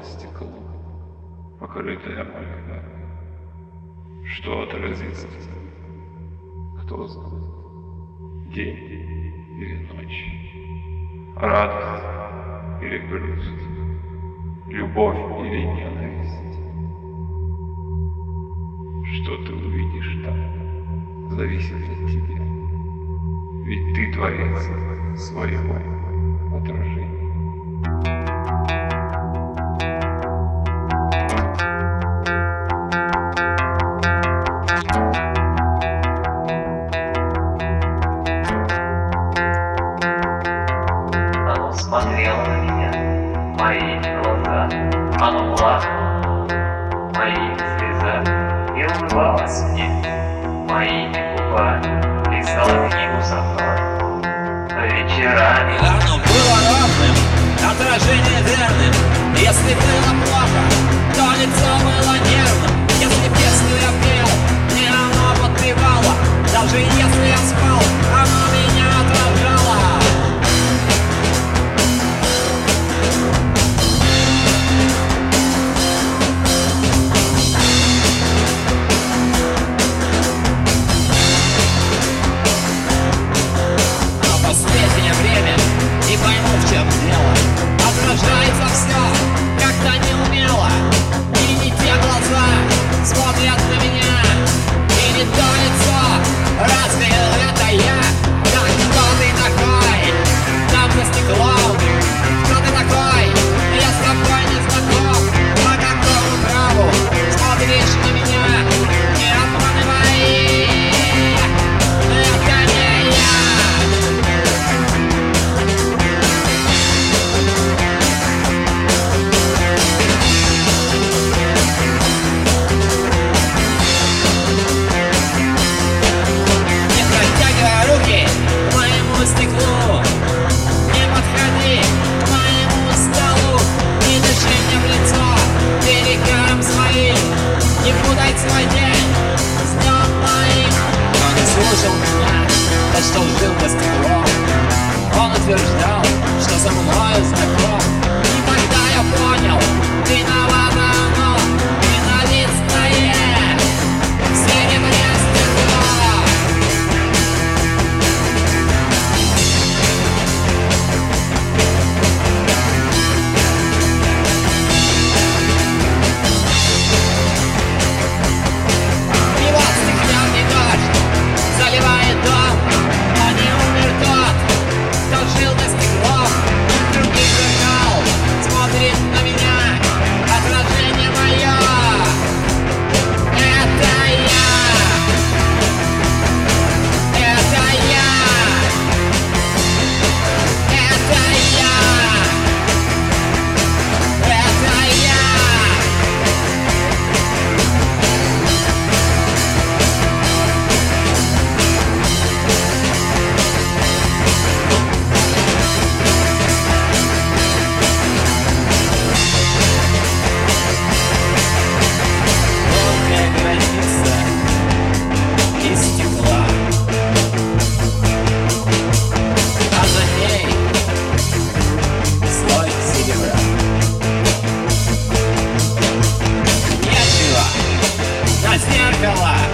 стекло, покрытое моряками. Что отразится? Кто знает? День или ночь? Радость или грусть? Любовь или ненависть? Что ты увидишь там, зависит от тебя. Ведь ты творец своего отражения. Оно смотрело на меня, мои глаза, оно плакало, моими слезами, и улыбалось мне, моими губами, писала книгу со мной, вечерами. Оно было ровным, отражение верным. Если было плохо, то лицо было нервным. Если песню я пел, мне оно подпевало. Даже если я спал, оно меня отражало. А последнее время не пойму, в чем дело. Отражается все как-то неумело. И не те глаза смотрят на меня, и не то лицо. Разве это я? Так кто ты такой? Там за стеклом. Кто ты такой? Я с тобой не знаком. По какому праву смотришь на меня? Не обманывай. Это не я. Не протягивай руки к моему стеклу, не подходи к моему столу, не дыши мне в лицо перегаром своим, не путай свой день с днем моим. Он не слушал меня, да что жил за стеклом. Он утверждал, что за мною знаком. И тогда я понял, виновато оно, ненавистное синее стекло. И вот стеклянный дождь заливает дом, но не умер тот, кто жил за стеклом. Других зеркал смотрит на меня, отражение мое. Это я. Это я. Это я. Это я. Тонкая граница из стекла, а за ней слой серебра. Я жива на зеркало.